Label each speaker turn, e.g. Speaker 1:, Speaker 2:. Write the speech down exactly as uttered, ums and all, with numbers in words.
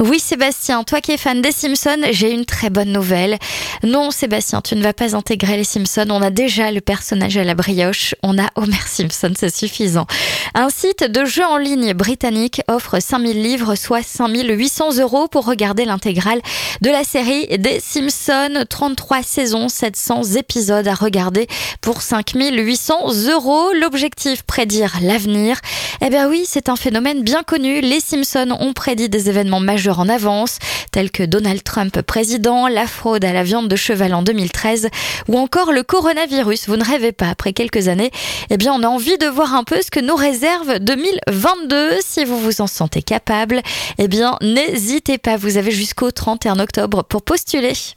Speaker 1: Oui Sébastien, toi qui es fan des Simpsons, j'ai une très bonne nouvelle. Non Sébastien, tu ne vas pas intégrer les Simpsons, on a déjà le personnage à la brioche, on a Homer Simpson, c'est suffisant. Un site de jeux en ligne britannique offre cinq mille livres, soit cinq mille huit cents euros pour regarder l'intégrale de la série des Simpsons. trente-trois saisons, sept cents épisodes à regarder pour cinq mille huit cents euros. L'objectif, prédire l'avenir. Eh bien oui, c'est un phénomène bien connu. Les Simpsons ont prédit des événements majeurs en avance, tels que Donald Trump président, la fraude à la viande de cheval en deux mille treize ou encore le coronavirus. Vous ne rêvez pas, après quelques années, eh bien on a envie de voir un peu ce que nous réserve deux mille vingt-deux. Si vous vous en sentez capable, eh bien n'hésitez pas, vous avez jusqu'au trente et un octobre pour postuler.